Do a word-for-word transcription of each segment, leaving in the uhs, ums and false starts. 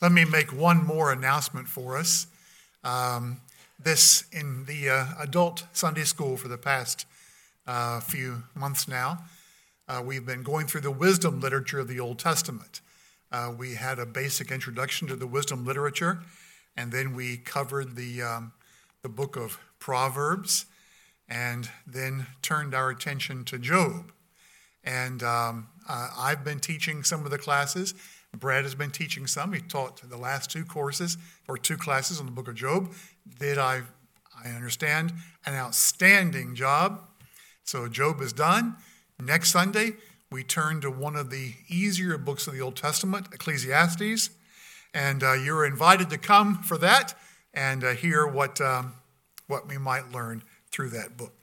Let me make one more announcement for us. Um, this in the uh, adult Sunday school for the past uh, few months now, uh, we've been going through the wisdom literature of the Old Testament. Uh, we had a basic introduction to the wisdom literature, and then we covered the um, the book of Proverbs, and then turned our attention to Job. And um, uh, I've been teaching some of the classes. Brad has been teaching some. He taught the last two courses, or two classes on the book of Job. Did, I, I understand, an outstanding job. So Job is done. Next Sunday, we turn to one of the easier books of the Old Testament, Ecclesiastes. And uh, you're invited to come for that and uh, hear what, um, what we might learn through that book.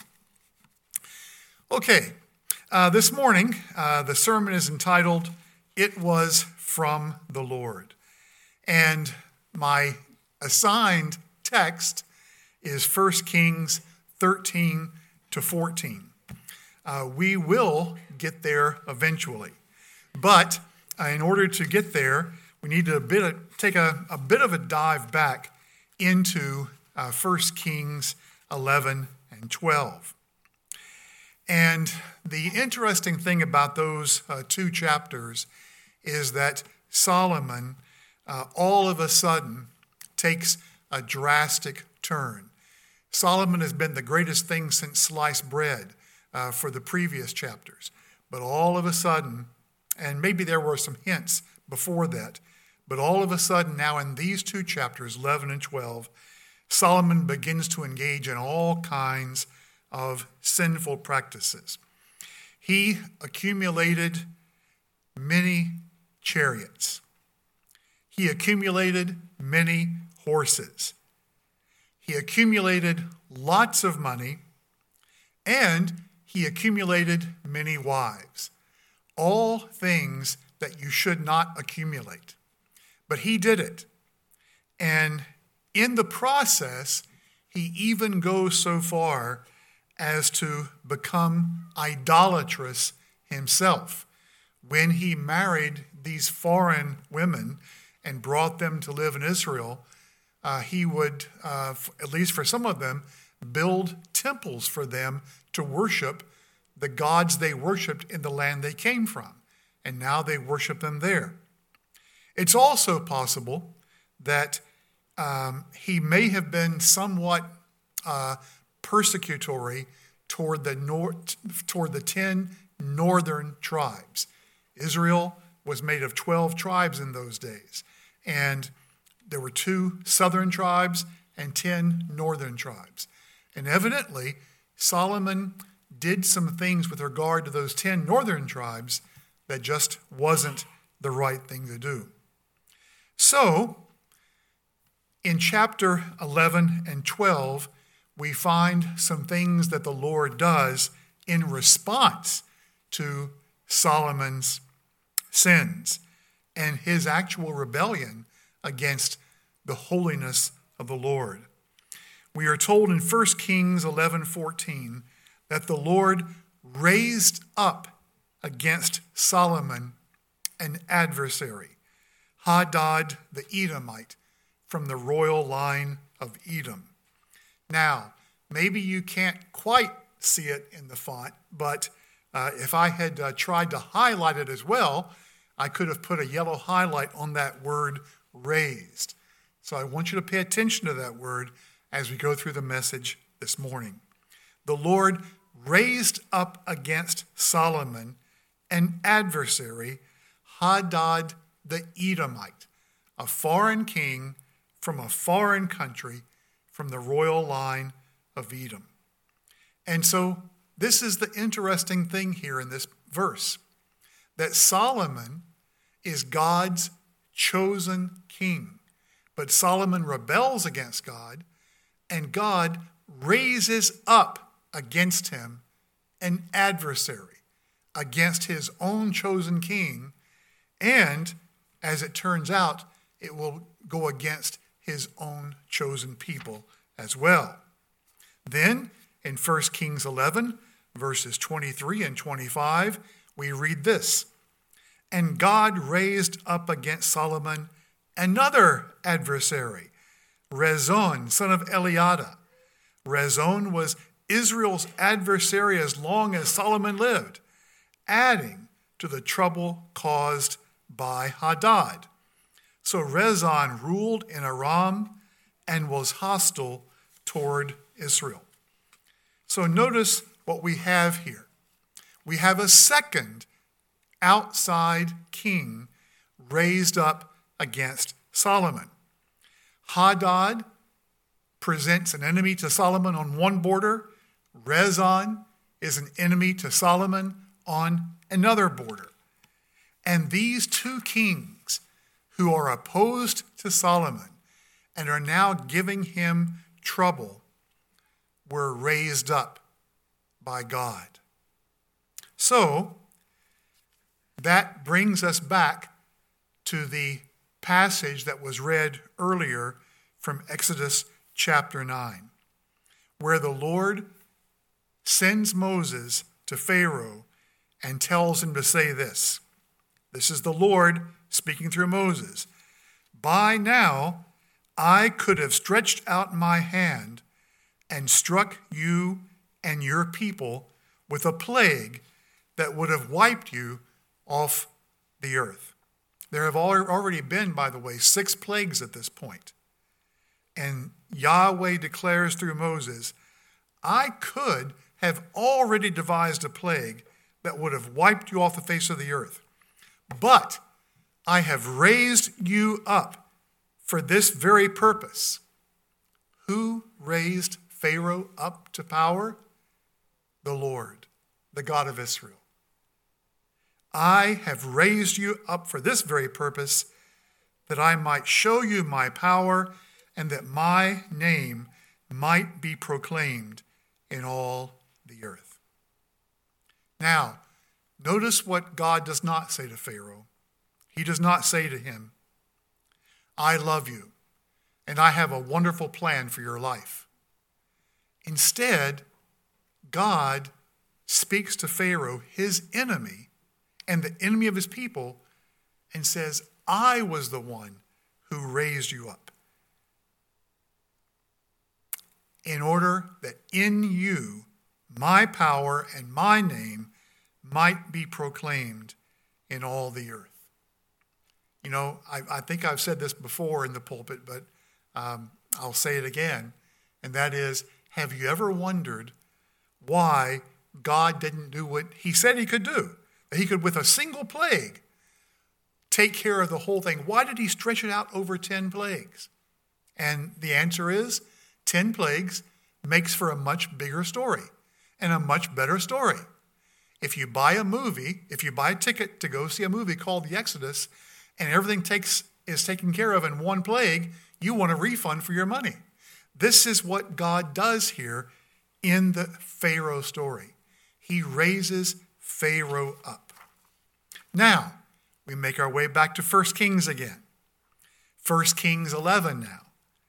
Okay, uh, this morning, uh, the sermon is entitled, It Was From the Lord. And my assigned text is First Kings thirteen to fourteen. Uh, we will get there eventually. But uh, in order to get there, we need to a bit of, take a, a bit of a dive back into uh, First Kings eleven and twelve. And the interesting thing about those uh, two chapters is that Solomon uh, all of a sudden takes a drastic turn. Solomon has been the greatest thing since sliced bread uh, for the previous chapters. But all of a sudden, and maybe there were some hints before that, but all of a sudden now in these two chapters, eleven and twelve, Solomon begins to engage in all kinds of sinful practices. He accumulated many chariots. He accumulated many horses. He accumulated lots of money, and he accumulated many wives. All things that you should not accumulate. But he did it. And in the process, he even goes so far as to become idolatrous himself. When he married these foreign women and brought them to live in Israel, uh, he would, uh, at least for some of them, build temples for them to worship the gods they worshiped in the land they came from. And now they worship them there. It's also possible that um, he may have been somewhat uh, persecutory toward the nor- toward the ten northern tribes. Israel was made of twelve tribes in those days, and there were two southern tribes and ten northern tribes. And evidently, Solomon did some things with regard to those ten northern tribes that just wasn't the right thing to do. So, in chapter eleven and twelve, we find some things that the Lord does in response to Solomon's sins and his actual rebellion against the holiness of the Lord. We are told in First Kings eleven fourteen that the Lord raised up against Solomon an adversary, Hadad the Edomite, from the royal line of Edom. Now, maybe you can't quite see it in the font, but uh, if I had uh, tried to highlight it as well, I could have put a yellow highlight on that word raised. So I want you to pay attention to that word as we go through the message this morning. The Lord raised up against Solomon an adversary, Hadad the Edomite, a foreign king from a foreign country, from the royal line of Edom. And so this is the interesting thing here in this verse, that Solomon is God's chosen king. But Solomon rebels against God, and God raises up against him an adversary, against his own chosen king, and as it turns out, it will go against his own chosen people as well. Then, in First Kings eleven, verses twenty-three and twenty-five, we read this, "And God raised up against Solomon another adversary, Rezon, son of Eliada. Rezon was Israel's adversary as long as Solomon lived, adding to the trouble caused by Hadad. So Rezon ruled in Aram and was hostile toward Israel. So notice what we have here. We have a second outside king raised up against Solomon. Hadad presents an enemy to Solomon on one border. Rezon is an enemy to Solomon on another border. And these two kings who are opposed to Solomon and are now giving him trouble were raised up by God. So that brings us back to the passage that was read earlier from Exodus chapter nine, where the Lord sends Moses to Pharaoh and tells him to say this. This is the Lord speaking through Moses. By now I could have stretched out my hand and struck you and your people with a plague that would have wiped you off the earth. There have already been, by the way, six plagues at this point. And Yahweh declares through Moses, I could have already devised a plague that would have wiped you off the face of the earth. But I have raised you up for this very purpose. Who raised Pharaoh up to power? The Lord, the God of Israel. I have raised you up for this very purpose, that I might show you my power and that my name might be proclaimed in all the earth. Now, notice what God does not say to Pharaoh. He does not say to him, I love you, and I have a wonderful plan for your life. Instead, God speaks to Pharaoh, his enemy, and the enemy of his people, and says, I was the one who raised you up, in order that in you my power and my name might be proclaimed in all the earth. You know, I, I think I've said this before in the pulpit, but um, I'll say it again, and that is, have you ever wondered why God didn't do what he said he could do? That he could, with a single plague, take care of the whole thing. Why did he stretch it out over ten plagues? And the answer is, ten plagues makes for a much bigger story and a much better story. If you buy a movie, if you buy a ticket to go see a movie called The Exodus, and everything takes is taken care of in one plague, you want a refund for your money. This is what God does here in the Pharaoh story. He raises Pharaoh up. Now, we make our way back to First Kings again. First Kings eleven now.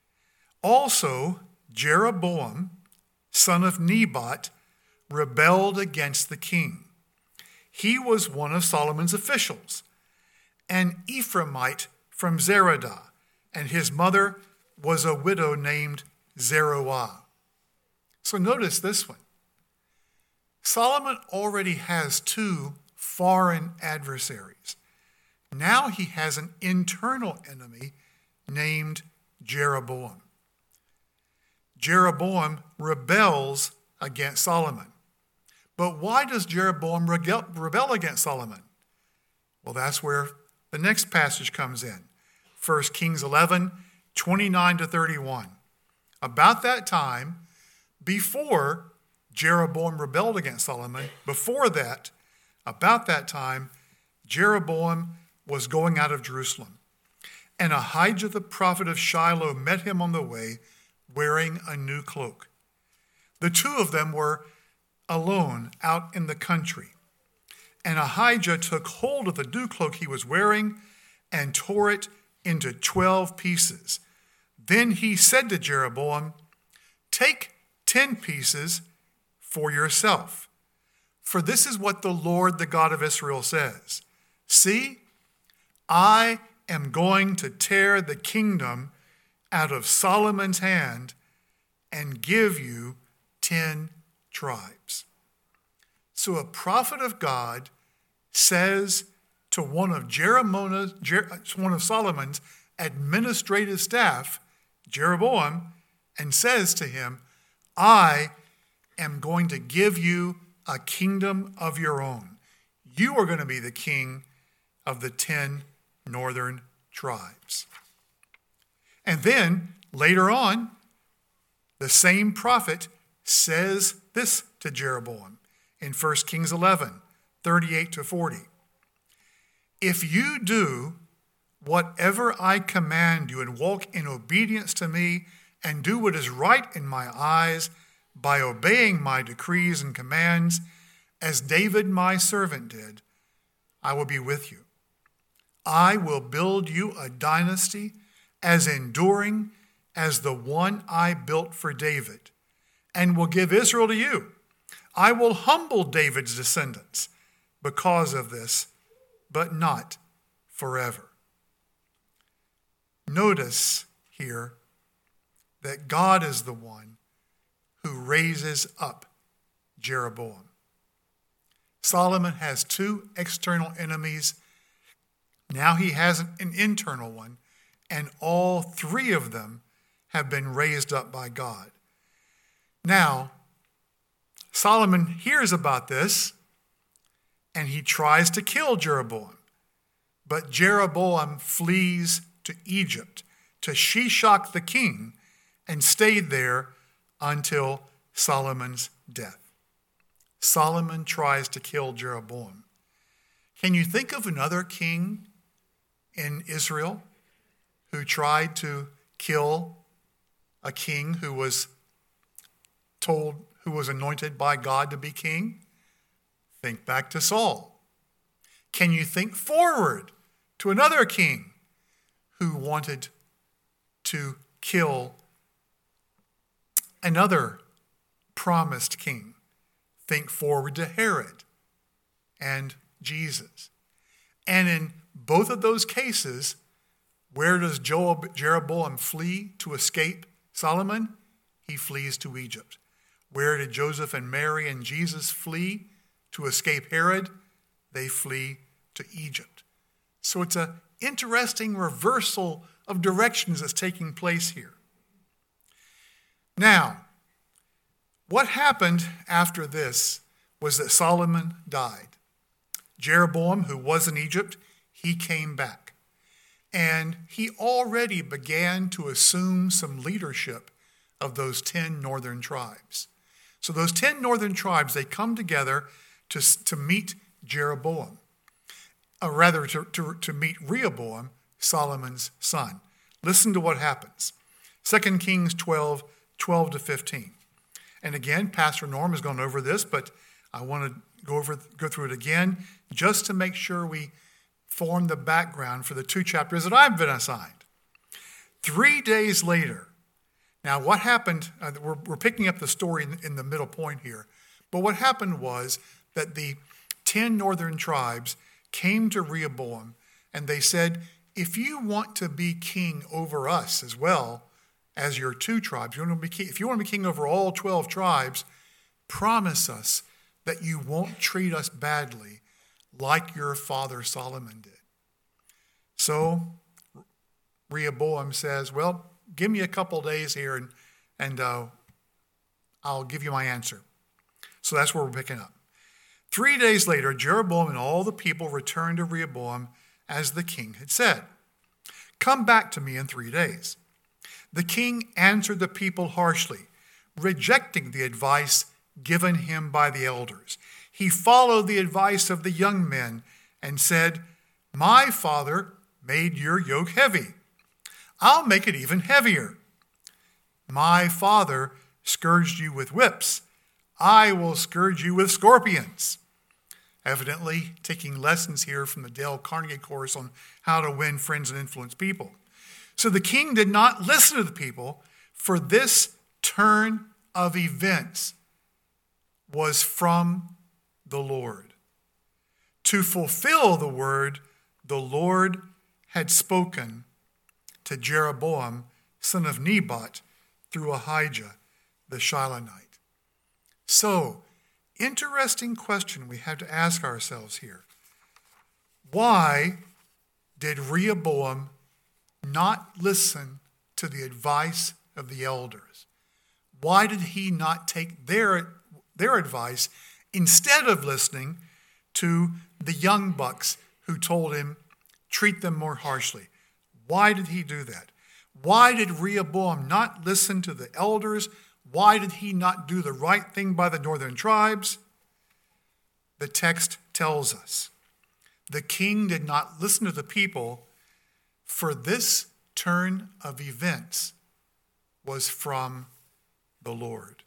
Also, Jeroboam, son of Nebat, rebelled against the king. He was one of Solomon's officials, an Ephraimite from Zeradah, and his mother was a widow named Zeruiah. So notice this one. Solomon already has two foreign adversaries. Now he has an internal enemy named Jeroboam. Jeroboam rebels against Solomon. But why does Jeroboam rebel against Solomon? Well, that's where the next passage comes in. First Kings eleven, twenty-nine to thirty-one. About that time, before Jeroboam rebelled against Solomon, before that, about that time, Jeroboam was going out of Jerusalem. And Ahijah the prophet of Shiloh met him on the way, wearing a new cloak. The two of them were alone out in the country. And Ahijah took hold of the new cloak he was wearing and tore it into twelve pieces. Then he said to Jeroboam, take ten pieces for yourself. For this is what the Lord, the God of Israel, says. See, I am going to tear the kingdom out of Solomon's hand and give you ten tribes. So a prophet of God says to one of Jeroboam's, one of Solomon's administrative staff, Jeroboam, and says to him, I am going to give you a kingdom of your own. You are going to be the king of the ten northern tribes. And then later on, the same prophet says this to Jeroboam in First Kings eleven, thirty-eight to forty. If you do whatever I command you and walk in obedience to me and do what is right in my eyes by obeying my decrees and commands, as David my servant did, I will be with you. I will build you a dynasty as enduring as the one I built for David, and will give Israel to you. I will humble David's descendants because of this, but not forever. Notice here that God is the one who raises up Jeroboam. Solomon has two external enemies. Now he has an internal one, and all three of them have been raised up by God. Now, Solomon hears about this, and he tries to kill Jeroboam. But Jeroboam flees to Egypt, to Shishak the king, and stayed there until Solomon's death. Solomon tries to kill Jeroboam. Can you think of another king in Israel who tried to kill a king who was told, who was anointed by God to be king? Think back to Saul. Can you think forward to another king who wanted to kill another promised king? Think forward to Herod and Jesus. And in both of those cases, where does Jeroboam flee to escape Solomon? He flees to Egypt. Where did Joseph and Mary and Jesus flee to escape Herod? They flee to Egypt. So it's an interesting reversal of directions that's taking place here. Now, what happened after this was that Solomon died. Jeroboam, who was in Egypt, he came back. And he already began to assume some leadership of those ten northern tribes. So those ten northern tribes, they come together to, to meet Jeroboam, or rather to, to, to meet Rehoboam, Solomon's son. Listen to what happens. Second Kings twelve, twelve to fifteen. And again, Pastor Norm has gone over this, but I want to go over go through it again just to make sure we form the background for the two chapters that I've been assigned. Three days later, now what happened, uh, we're, we're picking up the story in, in the middle point here, but what happened was that the ten northern tribes came to Rehoboam and they said, if you want to be king over us as well as your two tribes, you want to be king, if you want to be king over all twelve tribes, promise us that you won't treat us badly like your father Solomon did. So Rehoboam says, well, give me a couple days here and, and uh, I'll give you my answer. So that's where we're picking up. Three days later, Jeroboam and all the people returned to Rehoboam as the king had said. Come back to me in three days. The king answered the people harshly, rejecting the advice given him by the elders. He followed the advice of the young men and said, my father made your yoke heavy. I'll make it even heavier. My father scourged you with whips. I will scourge you with scorpions. Evidently taking lessons here from the Dale Carnegie course on how to win friends and influence people. So the king did not listen to the people, for this turn of events was from the Lord. To fulfill the word the Lord had spoken to Jeroboam, son of Nebat, through Ahijah the Shilonite. So, interesting question we have to ask ourselves here. Why did Rehoboam not listen to the advice of the elders? Why did he not take their, their advice instead of listening to the young bucks who told him, treat them more harshly? Why did he do that? Why did Rehoboam not listen to the elders? Why did he not do the right thing by the northern tribes? The text tells us the king did not listen to the people, for this turn of events was from the Lord.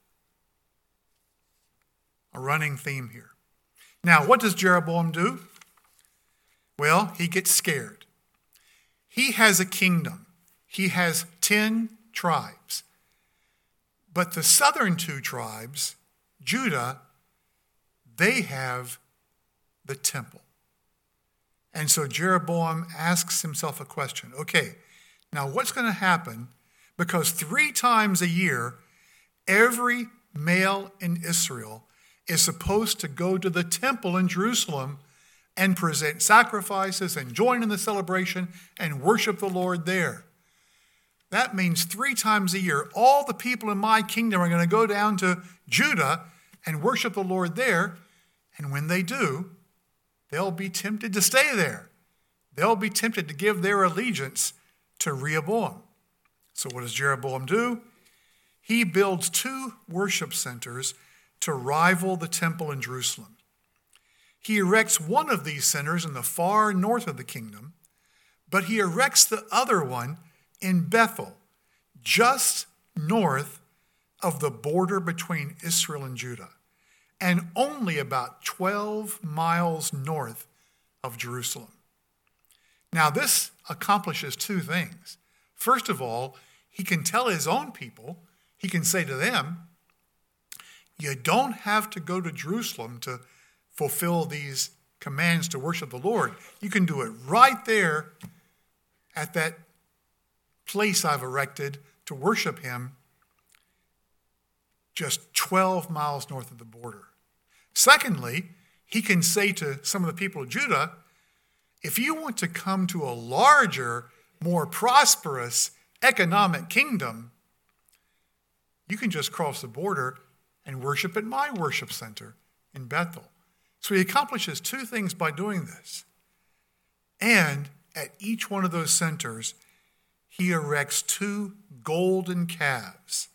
A running theme here. Now, what does Jeroboam do? Well, he gets scared. He has a kingdom. He has ten tribes. But the southern two tribes, Judah, they have the temple. And so Jeroboam asks himself a question. Okay, now what's going to happen? Because three times a year, every male in Israel is supposed to go to the temple in Jerusalem and present sacrifices and join in the celebration and worship the Lord there. That means three times a year, all the people in my kingdom are going to go down to Judah and worship the Lord there. And when they do, they'll be tempted to stay there. They'll be tempted to give their allegiance to Rehoboam. So what does Jeroboam do? He builds two worship centers to rival the temple in Jerusalem. He erects one of these centers in the far north of the kingdom, but he erects the other one in Bethel, just north of the border between Israel and Judah, and only about twelve miles north of Jerusalem. Now, this accomplishes two things. First of all, he can tell his own people, he can say to them, you don't have to go to Jerusalem to fulfill these commands to worship the Lord. You can do it right there at that place I've erected to worship him, just twelve miles north of the border. Secondly, he can say to some of the people of Judah, if you want to come to a larger, more prosperous economic kingdom, you can just cross the border and worship at my worship center in Bethel. So he accomplishes two things by doing this. And at each one of those centers, he erects two golden calves,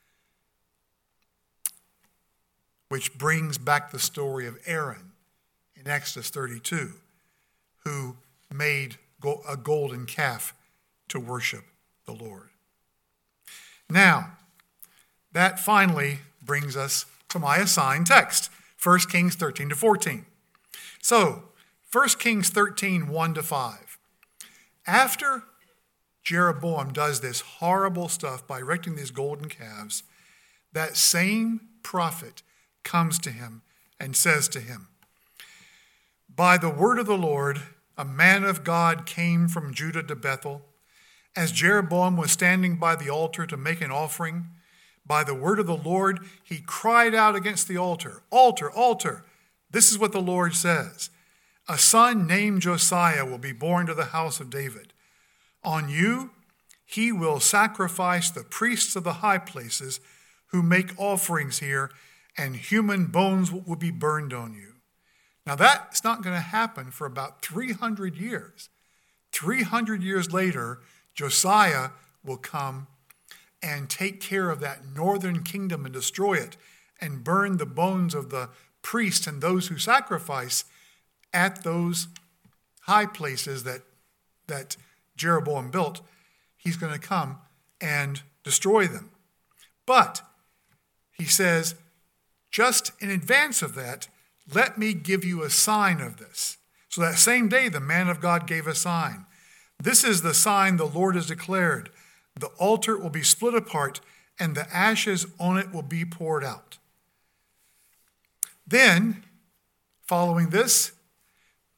which brings back the story of Aaron in Exodus thirty-two, who made a golden calf to worship the Lord. Now, that finally brings us to my assigned text, First Kings thirteen to fourteen. So, First Kings thirteen, one to five. After Jeroboam does this horrible stuff by erecting these golden calves, that same prophet comes to him and says to him, by the word of the Lord, a man of God came from Judah to Bethel. As Jeroboam was standing by the altar to make an offering, by the word of the Lord, he cried out against the altar, altar, altar. This is what the Lord says. A son named Josiah will be born to the house of David. On you, he will sacrifice the priests of the high places who make offerings here, and human bones will be burned on you. Now that's not going to happen for about three hundred years. three hundred years later, Josiah will come and take care of that northern kingdom and destroy it and burn the bones of the priests and those who sacrifice at those high places that, that Jeroboam built. He's going to come and destroy them. But he says, just in advance of that, let me give you a sign of this. So that same day, the man of God gave a sign. This is the sign the Lord has declared. The altar will be split apart, and the ashes on it will be poured out. Then, following this,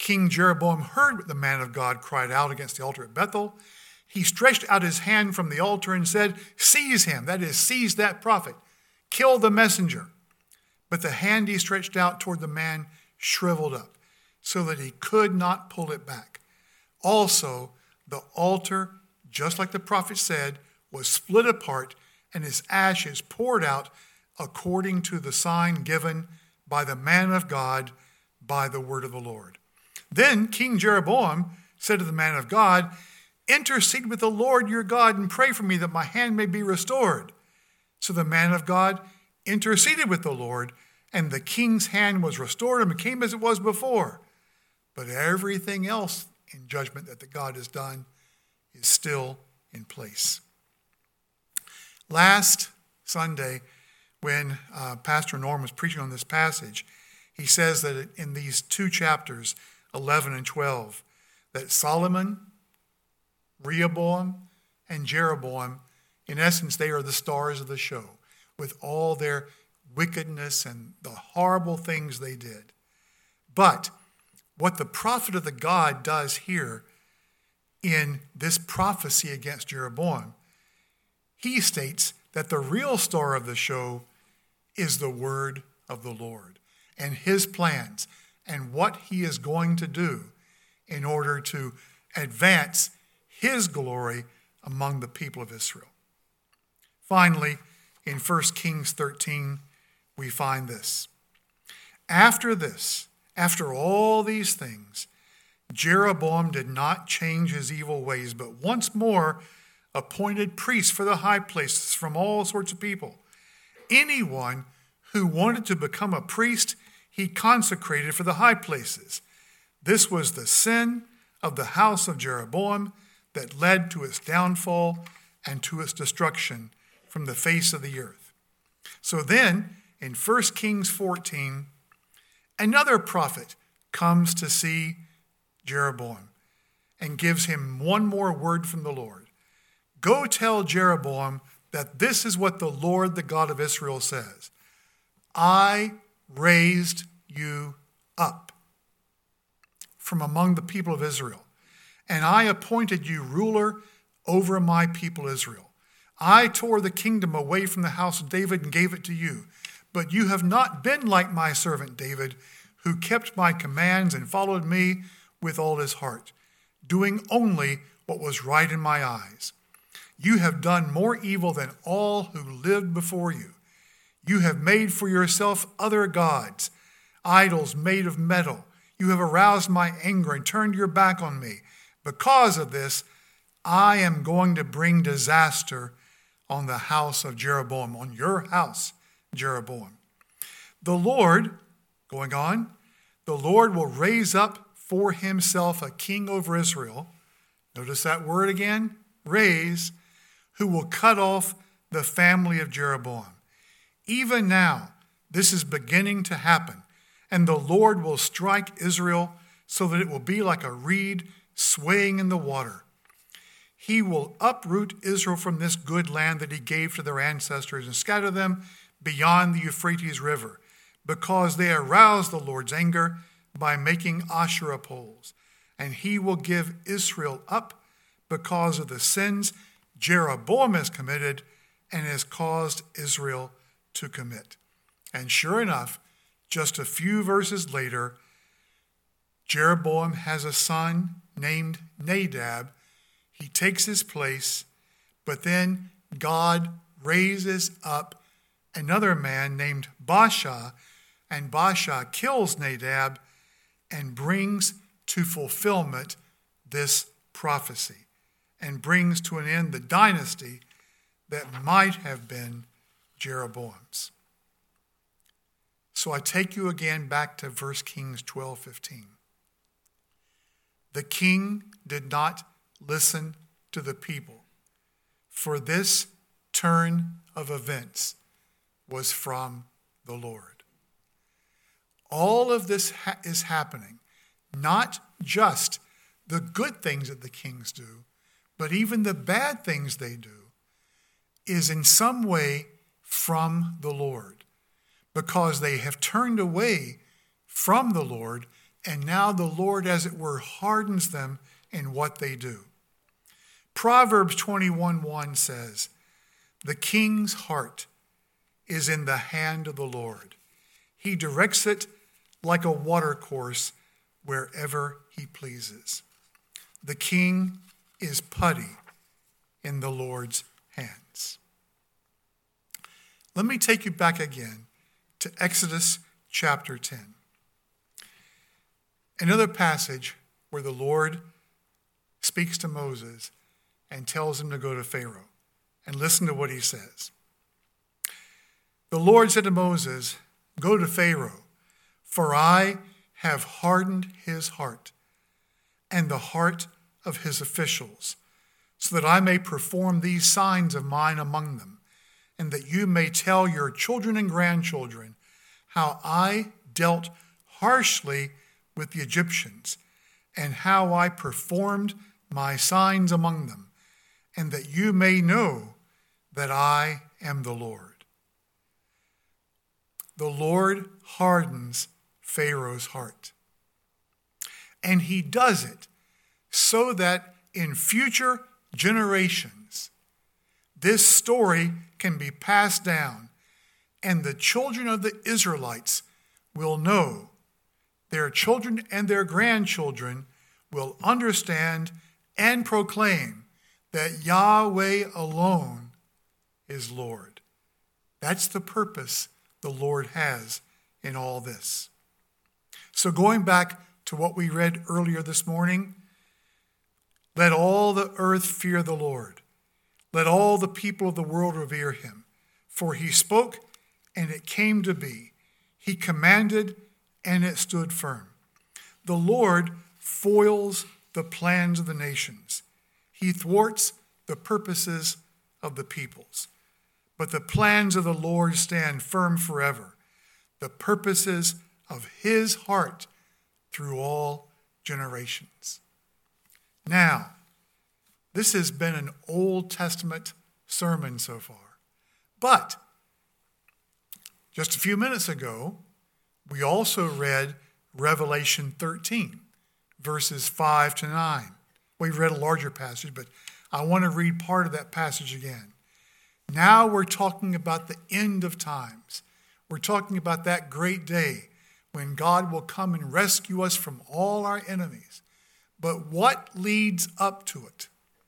King Jeroboam heard what the man of God cried out against the altar at Bethel. He stretched out his hand from the altar and said, "Seize him," that is, seize that prophet, kill the messenger. But the hand he stretched out toward the man shriveled up, so that he could not pull it back. Also, the altar, just like the prophet said, was split apart, and his ashes poured out according to the sign given by the man of God by the word of the Lord. Then King Jeroboam said to the man of God, "Intercede with the Lord your God and pray for me that my hand may be restored." So the man of God interceded with the Lord, and the king's hand was restored and became as it was before. But everything else in judgment that the God has done is still in place. Last Sunday, when uh, Pastor Norm was preaching on this passage, he says that in these two chapters, eleven and twelve, that Solomon, Rehoboam, and Jeroboam, in essence, they are the stars of the show, with all their wickedness and the horrible things they did. But what the prophet of the God does here in this prophecy against Jeroboam, he states that the real star of the show is the word of the Lord and his plans and what he is going to do in order to advance his glory among the people of Israel. Finally, in First Kings thirteen, we find this. After this, after all these things, Jeroboam did not change his evil ways, but once more appointed priests for the high places from all sorts of people. Anyone who wanted to become a priest, he consecrated for the high places. This was the sin of the house of Jeroboam that led to its downfall and to its destruction from the face of the earth. So then, in First Kings fourteen, another prophet comes to see Jeroboam and gives him one more word from the Lord. "Go tell Jeroboam that this is what the Lord, the God of Israel, says. I raised you up from among the people of Israel, and I appointed you ruler over my people Israel. I tore the kingdom away from the house of David and gave it to you. But you have not been like my servant David, who kept my commands and followed me with all his heart, doing only what was right in my eyes. You have done more evil than all who lived before you. You have made for yourself other gods, idols made of metal. You have aroused my anger and turned your back on me. Because of this, I am going to bring disaster on the house of Jeroboam, on your house, Jeroboam. The Lord," going on, "the Lord will raise up for himself a king over Israel." Notice that word again, raise, "who will cut off the family of Jeroboam. Even now, this is beginning to happen, and the Lord will strike Israel so that it will be like a reed swaying in the water. He will uproot Israel from this good land that he gave to their ancestors and scatter them beyond the Euphrates River, because they aroused the Lord's anger by making Asherah poles. And he will give Israel up because of the sins Jeroboam has committed and has caused Israel to commit." And sure enough, just a few verses later, Jeroboam has a son named Nadab. He takes his place, but then God raises up another man named Baasha, and Baasha kills Nadab and brings to fulfillment this prophecy and brings to an end the dynasty that might have been Jeroboam's. So I take you again back to First Kings twelve fifteen. The king did not listen to the people, for this turn of events was from the Lord. All of this ha- is happening, not just the good things that the kings do, but even the bad things they do, is in some way from the Lord, because they have turned away from the Lord and now the Lord, as it were, hardens them in what they do. Proverbs twenty-one one says, "The king's heart is in the hand of the Lord. He directs it like a watercourse wherever he pleases." The king is putty in the Lord's hands. Let me take you back again to Exodus chapter ten. Another passage where the Lord speaks to Moses and tells him to go to Pharaoh. And listen to what he says. The Lord said to Moses, "Go to Pharaoh, for I have hardened his heart and the heart of his officials, so that I may perform these signs of mine among them, and that you may tell your children and grandchildren how I dealt harshly with the Egyptians, and how I performed my signs among them, and that you may know that I am the Lord." The Lord hardens Pharaoh's heart. And he does it so that in future generations, this story can be passed down, and the children of the Israelites will know, their children and their grandchildren will understand and proclaim that Yahweh alone is Lord. That's the purpose the Lord has in all this. So going back to what we read earlier this morning, let all the earth fear the Lord. Let all the people of the world revere him. For he spoke, and it came to be. He commanded, and it stood firm. The Lord foils the plans of the nations. He thwarts the purposes of the peoples. But the plans of the Lord stand firm forever, the purposes of his heart through all generations. Now, this has been an Old Testament sermon so far. But just a few minutes ago, we also read Revelation thirteen, verses five to nine. We read a larger passage, but I want to read part of that passage again. Now we're talking about the end of times. We're talking about that great day when God will come and rescue us from all our enemies. But what leads up to it?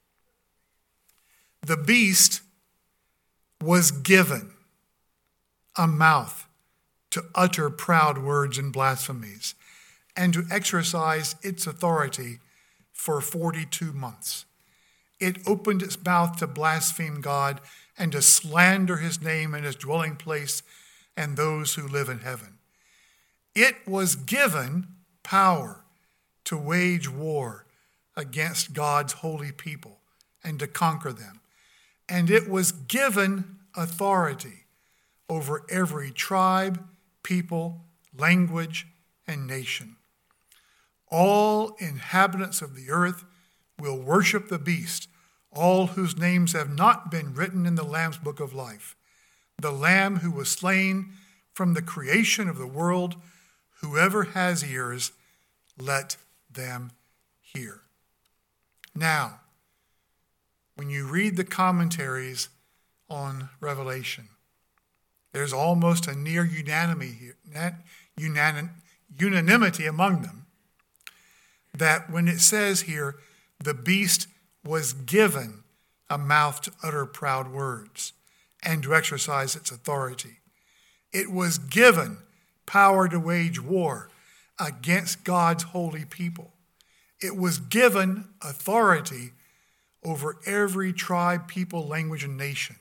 The beast was given a mouth to utter proud words and blasphemies, and to exercise its authority for forty-two months. It opened its mouth to blaspheme God and to slander his name and his dwelling place and those who live in heaven. It was given power to wage war against God's holy people and to conquer them. And it was given authority over every tribe, people, language, and nation. All inhabitants of the earth will worship the beast, all whose names have not been written in the Lamb's book of life. The Lamb who was slain from the creation of the world. Whoever has ears, let them hear. Now, when you read the commentaries on Revelation, there's almost a near unanimity here, unanimity among them, that when it says here, the beast was given a mouth to utter proud words and to exercise its authority. It was given power to wage war against God's holy people. It was given authority over every tribe, people, language, and nation.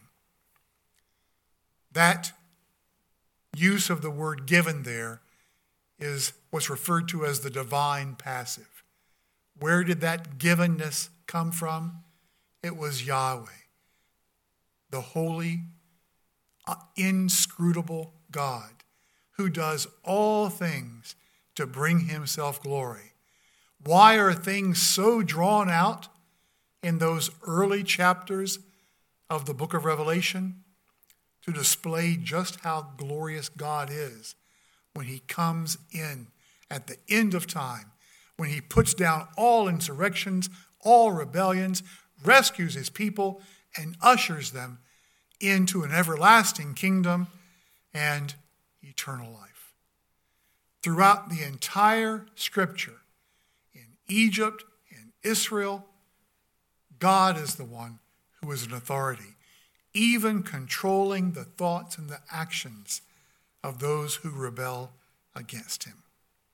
That use of the word given there is what's referred to as the divine passive. Where did that givenness come from? It was Yahweh, the holy, inscrutable God, who does all things to bring himself glory. Why are things so drawn out in those early chapters of the book of Revelation? To display just how glorious God is when he comes in at the end of time, when he puts down all insurrections, all rebellions, rescues his people, and ushers them into an everlasting kingdom and eternal life. Throughout the entire Scripture, in Egypt, in Israel, God is the one who is an authority, even controlling the thoughts and the actions of those who rebel against him.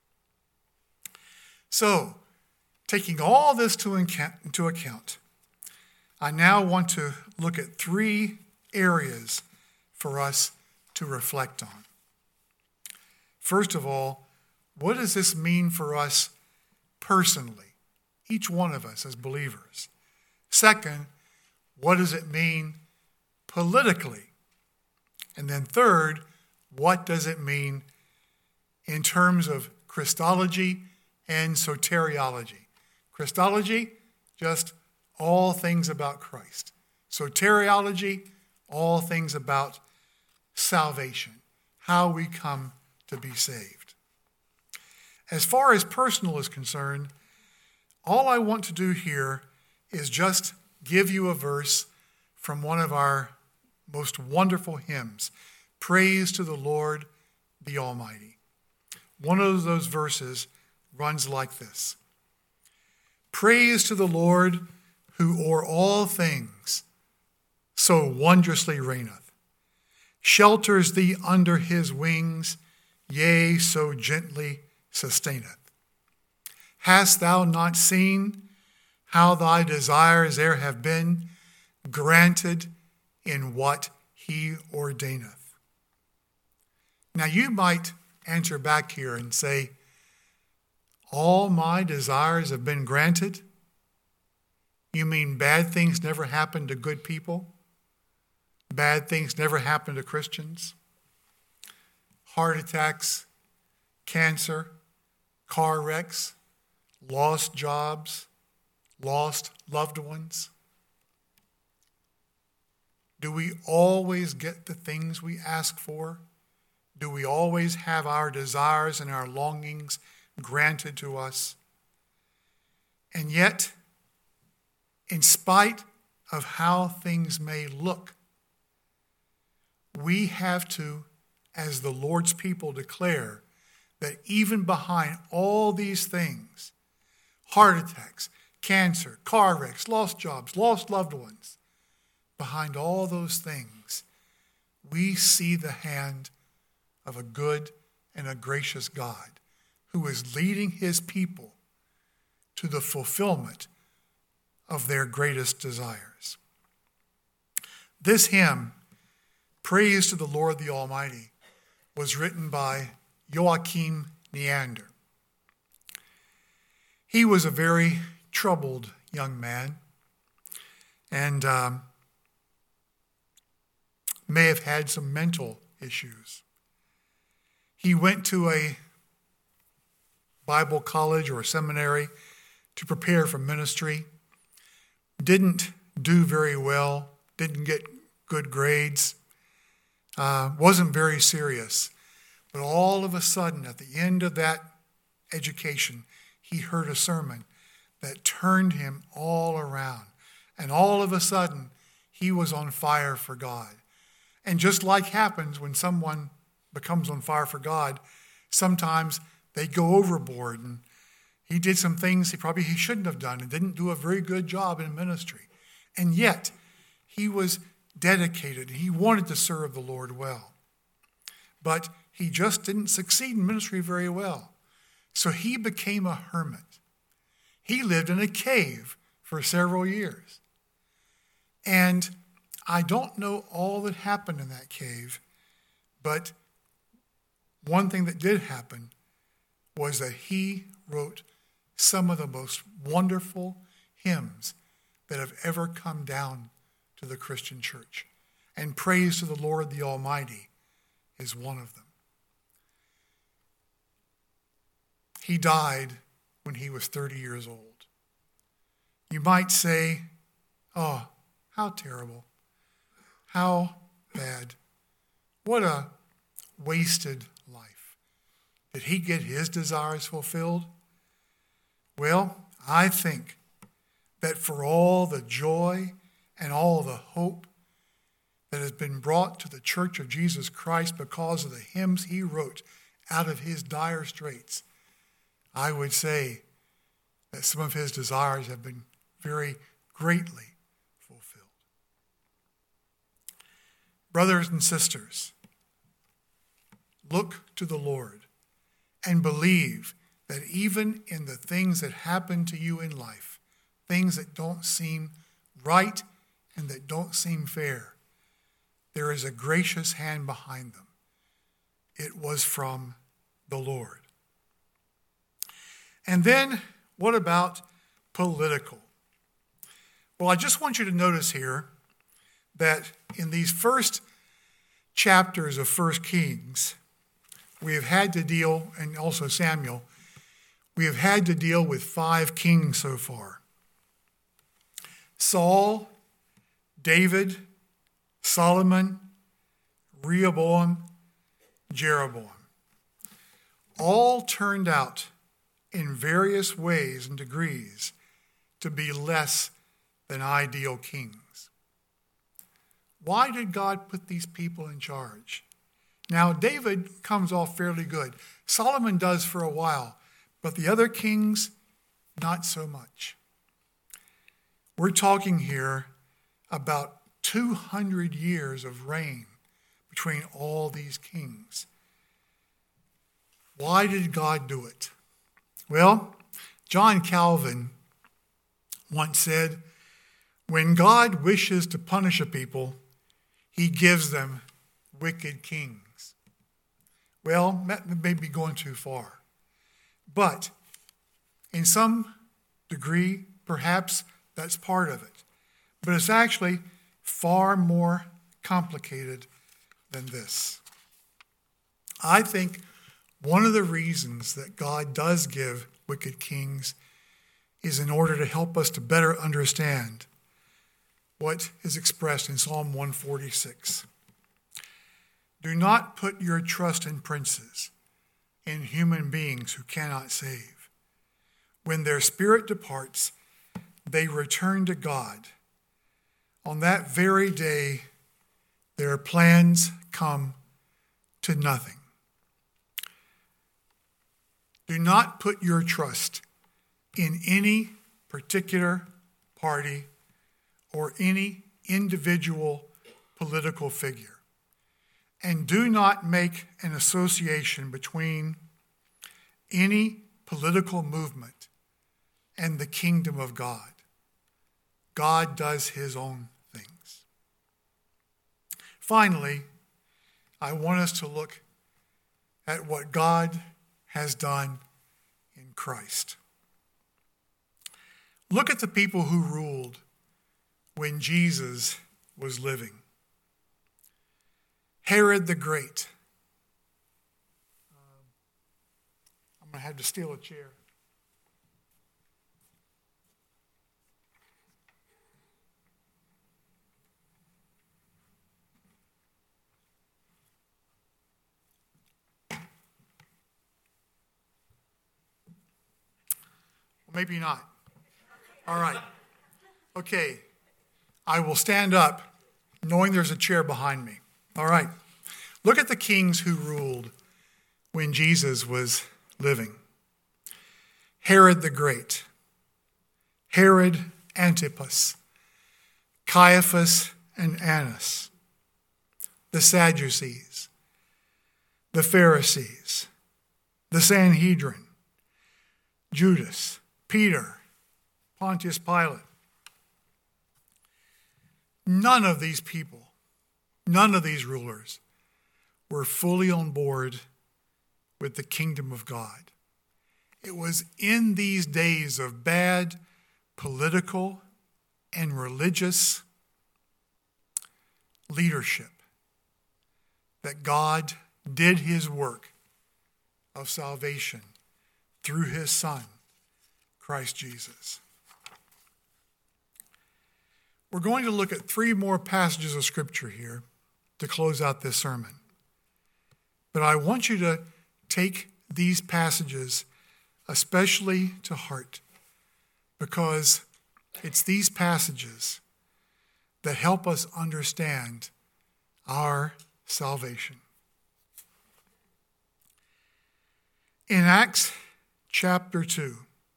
So, taking all this to into account, I now want to look at three areas for us to reflect on. First of all, what does this mean for us personally, each one of us as believers? Second, what does it mean politically? And then third, what does it mean in terms of Christology and soteriology? Christology, just all things about Christ. Soteriology, all things about salvation, how we come to be saved. As far as personal is concerned, all I want to do here is just give you a verse from one of our most wonderful hymns, Praise to the Lord the Almighty. One of those verses runs like this. Praise to the Lord who o'er all things so wondrously reigneth, shelters thee under his wings, yea, so gently sustaineth. Hast thou not seen how thy desires there have been granted in what he ordaineth? Now you might answer back here and say, all my desires have been granted? You mean bad things never happen to good people? Bad things never happen to Christians? Heart attacks, cancer, car wrecks, lost jobs, lost loved ones? Do we always get the things we ask for? Do we always have our desires and our longings granted to us? And yet, in spite of how things may look, we have to, as the Lord's people, declare that even behind all these things, heart attacks, cancer, car wrecks, lost jobs, lost loved ones, behind all those things, we see the hand of a good and a gracious God who is leading his people to the fulfillment of their greatest desires. This hymn, Praise to the Lord the Almighty, was written by Joachim Neander. He was a very troubled young man and um, may have had some mental issues. He went to a Bible college or a seminary to prepare for ministry, didn't do very well, didn't get good grades, uh, wasn't very serious. But all of a sudden, at the end of that education, he heard a sermon that turned him all around. And all of a sudden, he was on fire for God. And just like happens when someone becomes on fire for God, sometimes they go overboard. And he did some things he probably he shouldn't have done and didn't do a very good job in ministry. And yet, he was dedicated. He wanted to serve the Lord well. But he just didn't succeed in ministry very well. So he became a hermit. He lived in a cave for several years. And I don't know all that happened in that cave, but one thing that did happen was that he wrote some of the most wonderful hymns that have ever come down to the Christian church. And Praise to the Lord the Almighty is one of them. He died when he was thirty years old. You might say, oh, how terrible. How bad. What a wasted life. Did he get his desires fulfilled? Well, I think that for all the joy and all the hope that has been brought to the Church of Jesus Christ because of the hymns he wrote out of his dire straits, I would say that some of his desires have been very greatly fulfilled. Brothers and sisters, look to the Lord and believe that even in the things that happen to you in life, things that don't seem right and that don't seem fair, there is a gracious hand behind them. It was from the Lord. And then, what about political? Well, I just want you to notice here that in these first chapters of First Kings, we have had to deal, and also Samuel, we have had to deal with five kings so far. Saul, David, Solomon, Rehoboam, Jeroboam. All turned out in various ways and degrees to be less than ideal kings. Why did God put these people in charge? Now, David comes off fairly good. Solomon does for a while, but the other kings, not so much. We're talking here about two hundred years of reign between all these kings. Why did God do it? Well, John Calvin once said, when God wishes to punish a people, he gives them wicked kings. Well, that may be going too far. But in some degree, perhaps that's part of it. But it's actually far more complicated than this. I think one of the reasons that God does give wicked kings is in order to help us to better understand what is expressed in Psalm one forty-six. Do not put your trust in princes, in human beings who cannot save. When their spirit departs, they return to God. On that very day, their plans come to nothing. Do not put your trust in any particular party or any individual political figure. And do not make an association between any political movement and the kingdom of God. God does his own things. Finally, I want us to look at what God has done in Christ. Look at the people who ruled when Jesus was living. Herod the Great. Um, I'm going to have to steal a chair. Well, maybe not. All right. Okay. I will stand up knowing there's a chair behind me. All right. Look at the kings who ruled when Jesus was living. Herod the Great, Herod Antipas, Caiaphas and Annas, the Sadducees, the Pharisees, the Sanhedrin, Judas, Peter, Pontius Pilate. None of these people, none of these rulers were fully on board with the kingdom of God. It was in these days of bad political and religious leadership that God did his work of salvation through his Son, Christ Jesus. We're going to look at three more passages of Scripture here to close out this sermon. But I want you to take these passages especially to heart, because it's these passages that help us understand our salvation. In Acts chapter two,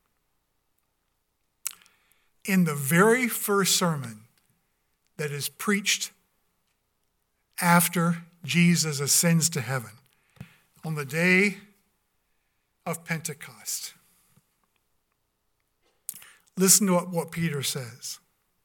in the very first sermon that is preached after Jesus ascends to heaven, on the day of Pentecost, listen to what, what Peter says.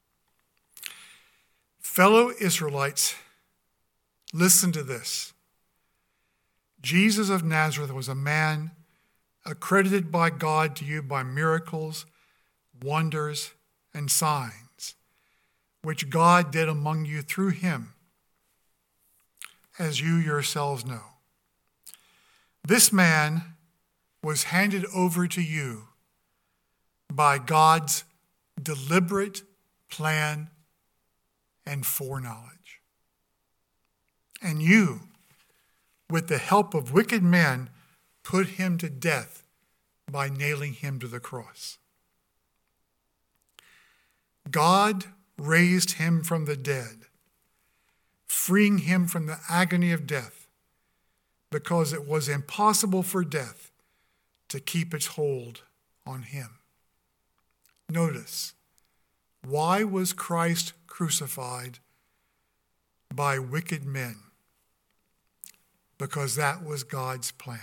Fellow Israelites, listen to this. Jesus of Nazareth was a man accredited by God to you by miracles, wonders, and signs, which God did among you through him, as you yourselves know. This man was handed over to you by God's deliberate plan and foreknowledge. And you, with the help of wicked men, put him to death by nailing him to the cross. God raised him from the dead, freeing him from the agony of death, because it was impossible for death to keep its hold on him. Notice, why was Christ crucified by wicked men? Because that was God's plan.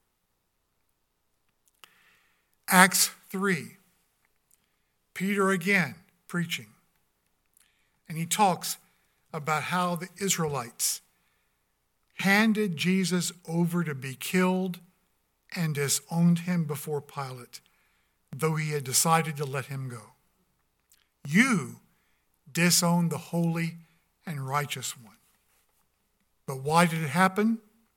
Acts three, Peter again preaching, and he talks about how the Israelites handed Jesus over to be killed and disowned him before Pilate, though he had decided to let him go. You disowned the holy and righteous one. But why did it happen?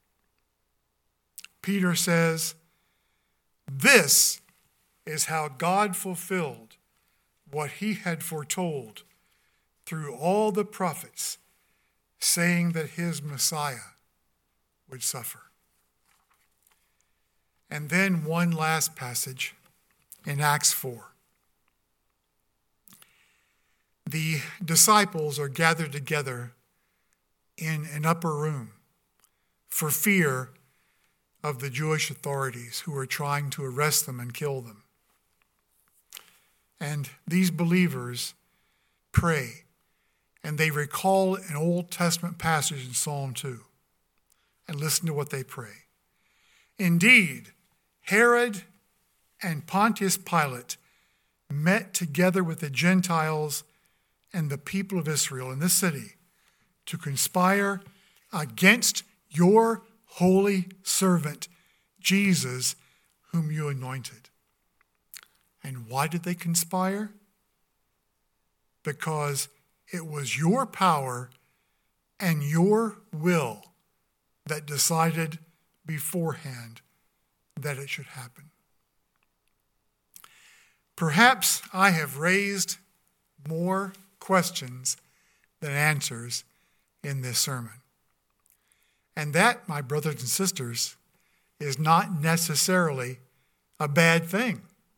Peter says, this is how God fulfilled what he had foretold through all the prophets, saying that his Messiah would suffer. And then one last passage in Acts four. The disciples are gathered together in an upper room for fear of the Jewish authorities who are trying to arrest them and kill them. And these believers pray, and they recall an Old Testament passage in Psalm two. And listen to what they pray. Indeed, Herod and Pontius Pilate met together with the Gentiles and the people of Israel in this city to conspire against your holy servant, Jesus, whom you anointed. And why did they conspire? Because it was your power and your will that decided beforehand that it should happen. Perhaps I have raised more questions than answers in this sermon. And that, my brothers and sisters, is not necessarily a bad thing.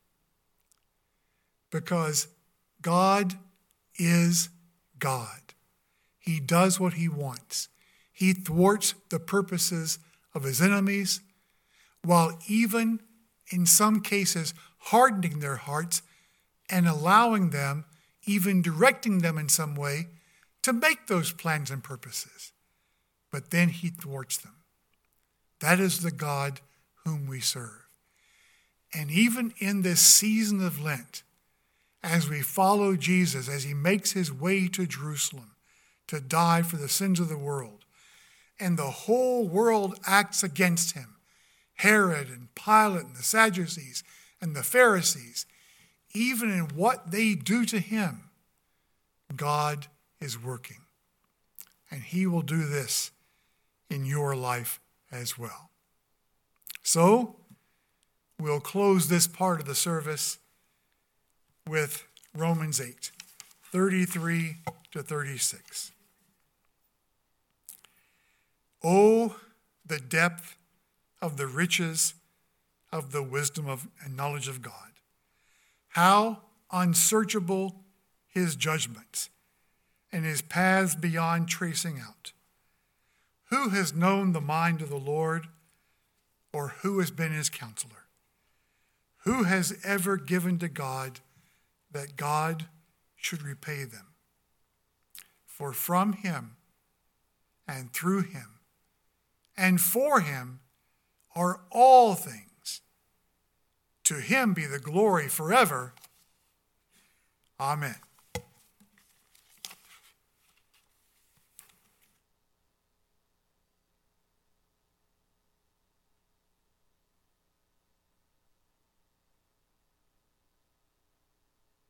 Because God is God. He does what he wants. He thwarts the purposes of his enemies, while even in some cases hardening their hearts and allowing them, even directing them in some way, to make those plans and purposes. But then he thwarts them. That is the God whom we serve. And even in this season of Lent, as we follow Jesus, as he makes his way to Jerusalem to die for the sins of the world, and the whole world acts against him, Herod and Pilate and the Sadducees and the Pharisees, even in what they do to him, God is working. And he will do this in your life as well. So, we'll close this part of the service with Romans eight, thirty-three to thirty-six. Oh, the depth of the riches of the wisdom of and knowledge of God. How unsearchable his judgments, and his paths beyond tracing out. Who has known the mind of the Lord, or who has been his counselor? Who has ever given to God that God should repay them? For from him and through him and for him are all things. To him be the glory forever. Amen.